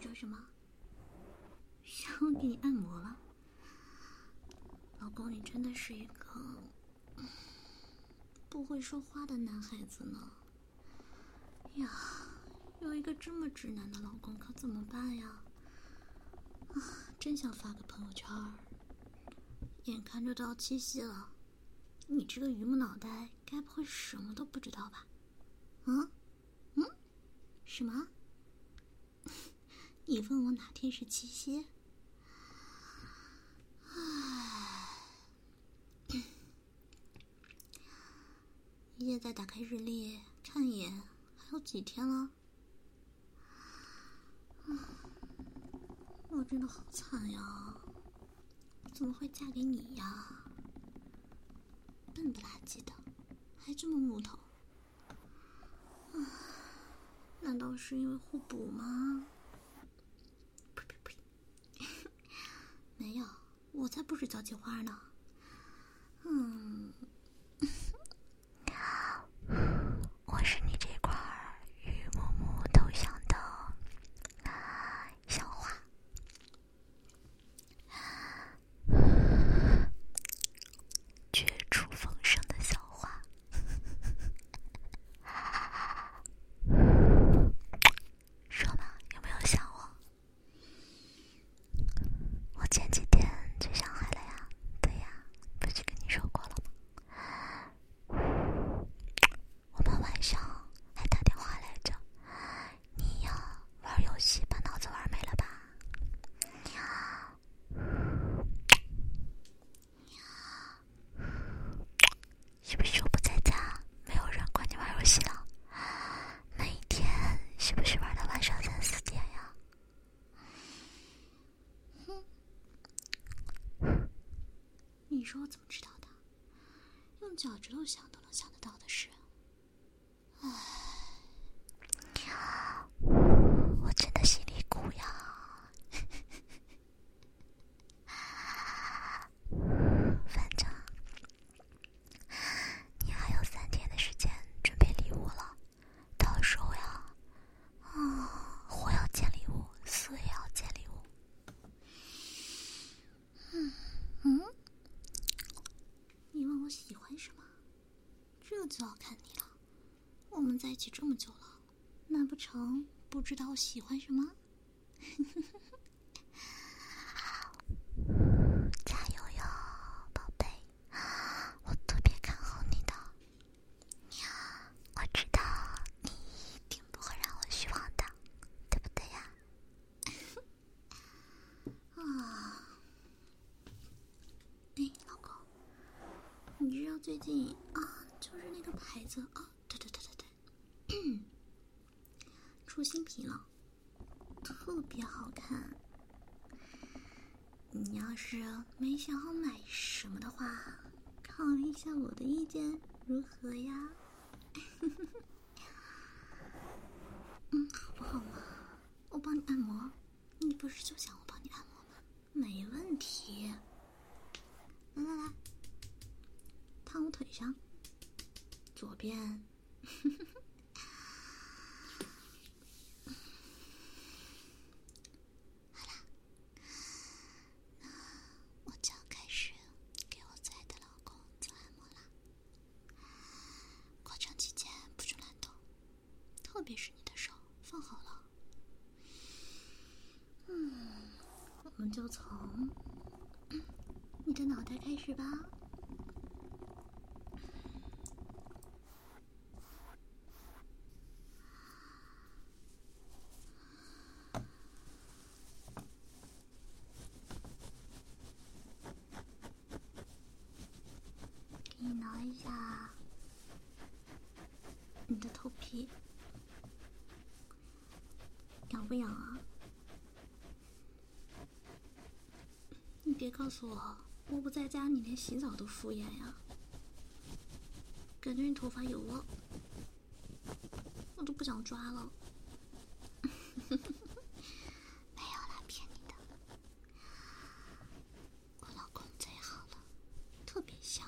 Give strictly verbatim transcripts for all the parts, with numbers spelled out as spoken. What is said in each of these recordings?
说什么？想我给你按摩了？老公，你真的是一个不会说话的男孩子呢。呀，有一个这么直男的老公可怎么办呀？啊，真想发个朋友圈。眼看着到七夕了，你这个榆木脑袋该不会什么都不知道吧？啊？嗯？什么？你问我哪天是七夕？唉，现在打开日历看一眼，还有几天了？我真的好惨呀！怎么会嫁给你呀？笨不拉几的，还这么木头。难道是因为互补吗？呸呸呸！没有，我才不是交际花呢。嗯，我是你这块榆木木头像的小花，绝处逢生的小花。说嘛，有没有想我？我前几天去上海了呀。对呀，不是跟你说过了吗？我们晚上还打电话来着，你呀玩游戏把脑子玩没了吧？是不是我不在家，没有人管你玩游戏了？那一天是不是玩到晚上三四点呀？你说我怎么知道的？用脚趾头想都能想得到的事。唉，我真的心里苦呀。反正你还有三天的时间准备礼物了，到时候呀，啊，火要见礼物，死也要见礼物。嗯嗯，你问我喜欢什么？这就要看你了。我们在一起这么久了，难不成不知道我喜欢什么？加油哟，宝贝！我特别看好你的，我知道你一定不会让我失望的，对不对呀？啊，哎，老公，你知道最近啊，就是那个牌子啊，对对对对对，出新品了，特别好看。你要是没想好买什么的话，考虑一下我的意见如何呀？嗯，好不好嘛？我帮你按摩，你不是就想我帮你按摩吗？没问题。来来来，躺我腿上，左边。好啦，那我就要开始给我最爱的老公做按摩啦。过程期间不准乱动，特别是你的手放好了。嗯，我们就从你的脑袋开始吧。给你挠一下你的头皮，痒不痒啊？你别告诉我，我不在家，你连洗澡都敷衍呀？感觉你头发油了，我都不想抓了。没有啦，骗你的。我老公最好了，特别香。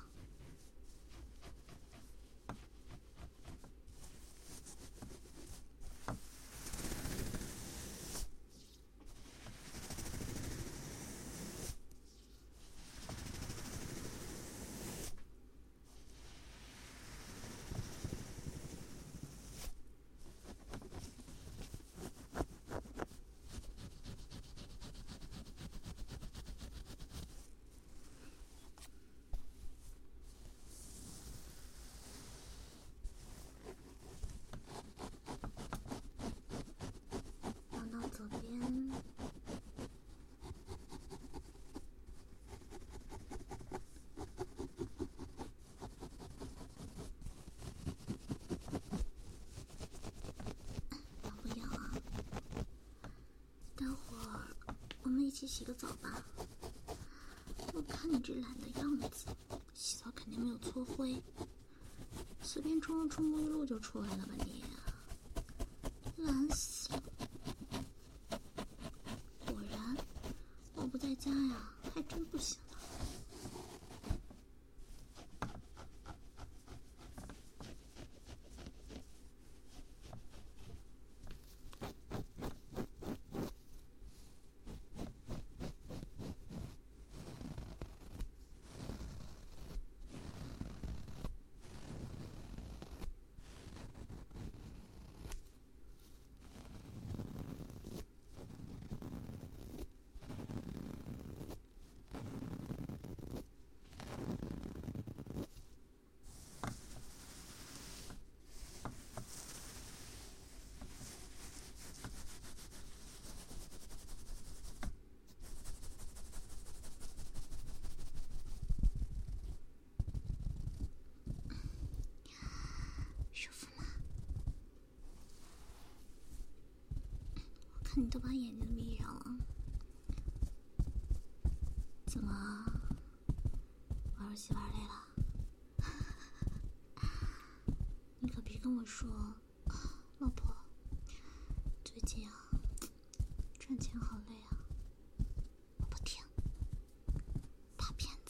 我们一起洗个澡吧。我看你这懒的样子，洗澡肯定没有搓灰，随便冲了冲沐浴露就出来了吧你？懒死了！果然，我不在家呀，还真不行啊。舒服吗？我看你都把眼睛闭上了，怎么玩游戏玩累了？你可别跟我说，老婆，最近啊，赚钱好累啊。我不听，大骗子。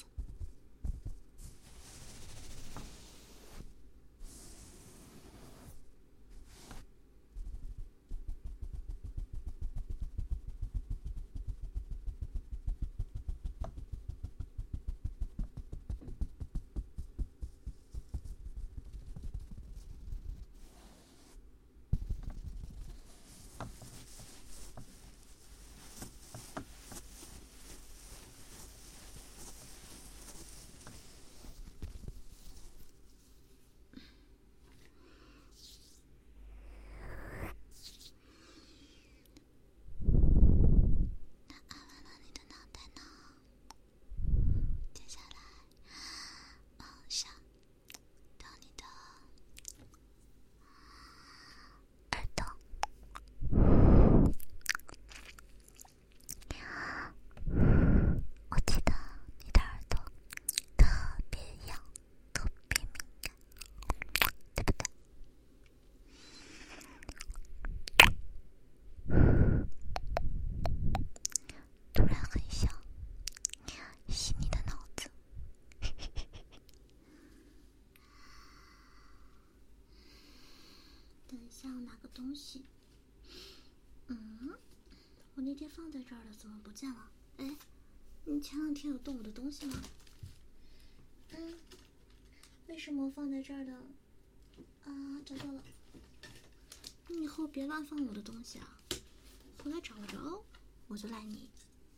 像哪个东西？嗯，我那天放在这儿的，怎么不见了？哎，你前两天有动我的东西吗？嗯，为什么放在这儿的？啊，找到了。你以后别乱放我的东西啊，回来找不着，我就赖你。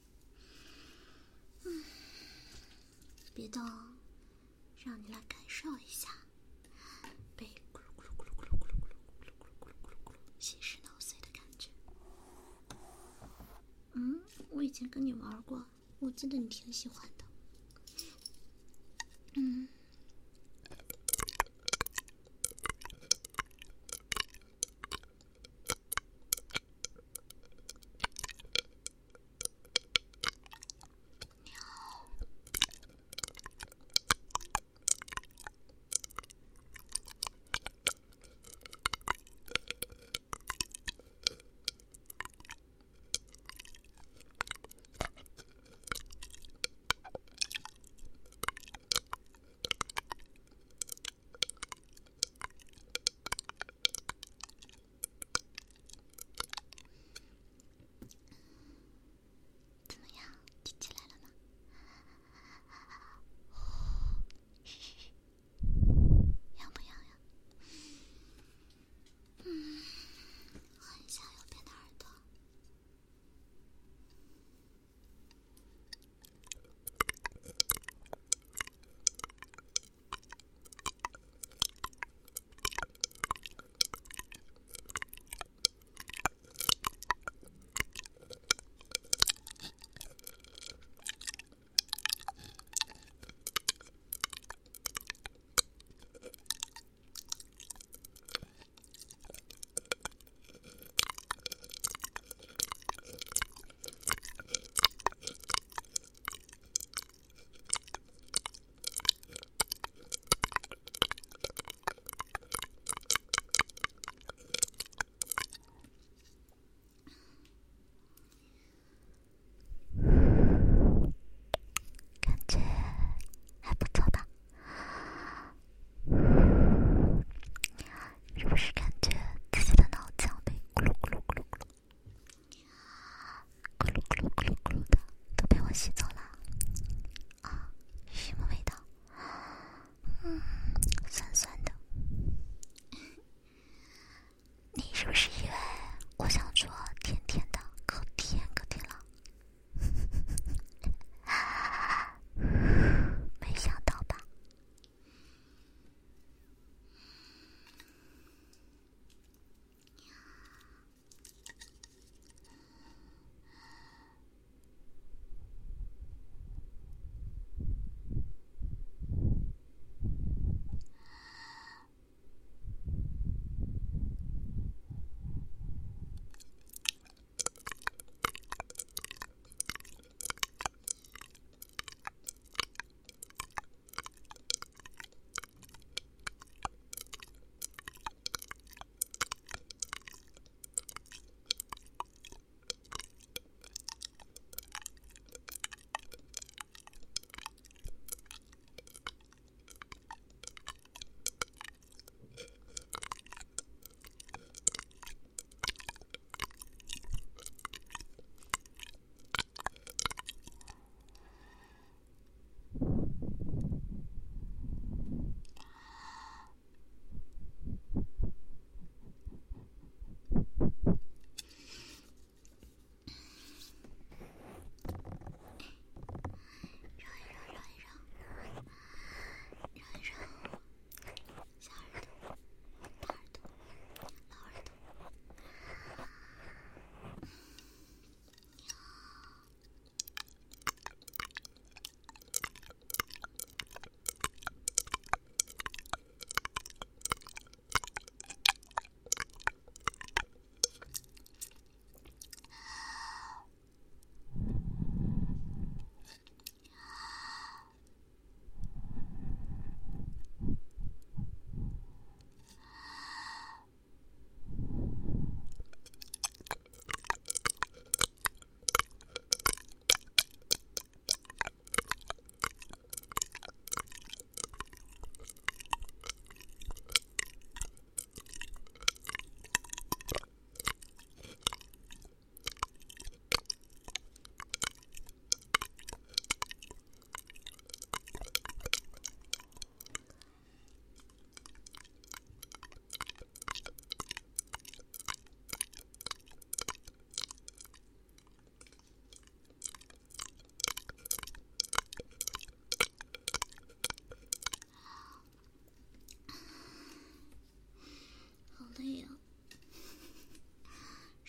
嗯，别到让你来感受一下被咕噜咕噜咕噜咕噜咕噜咕噜咕噜咕噜咕噜咕噜咕噜稀释挠碎的感觉。嗯，我以前跟你玩过，我记得你挺喜欢的。嗯。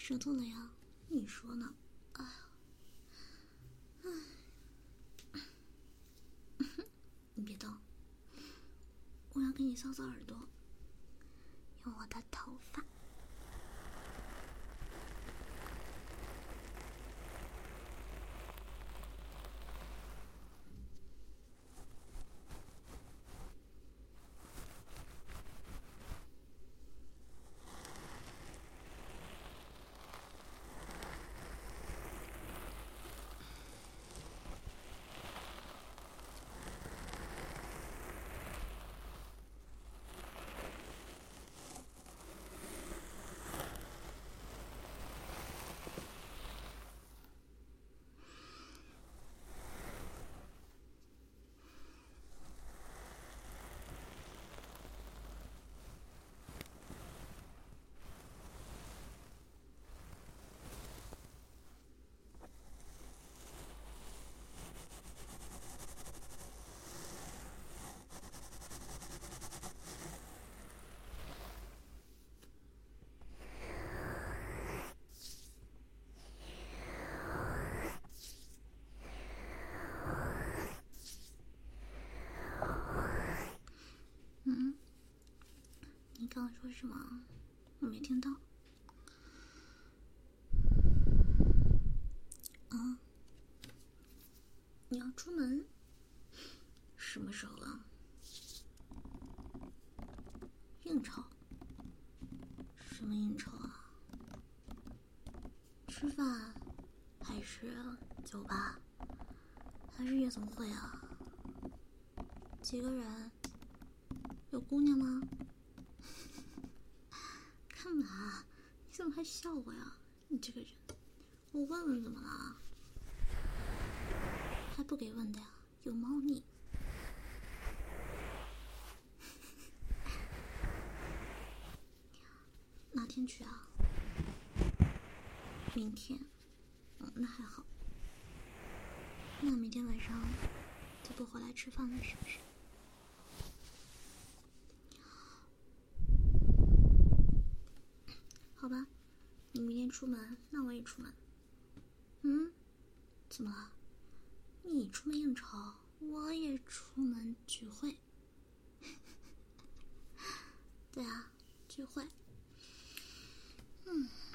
舌头了呀？你说呢？哎呀，哎，你别动，我要给你搔搔耳朵，用我的头发。嗯，你刚刚说什么？我没听到。啊，你要出门？什么时候啊？应酬？什么应酬啊？吃饭？还是酒吧？还是夜总会啊？几个人？有姑娘吗？干嘛？你怎么还笑我呀？你这个人，我问问怎么了？还不给问的呀？有猫腻。哪天去啊？明天。嗯，那还好。那明天晚上就不回来吃饭了，是不是？好吧，你明天出门，那我也出门。嗯，怎么了？你出门应酬，我也出门聚会。对啊，聚会。嗯。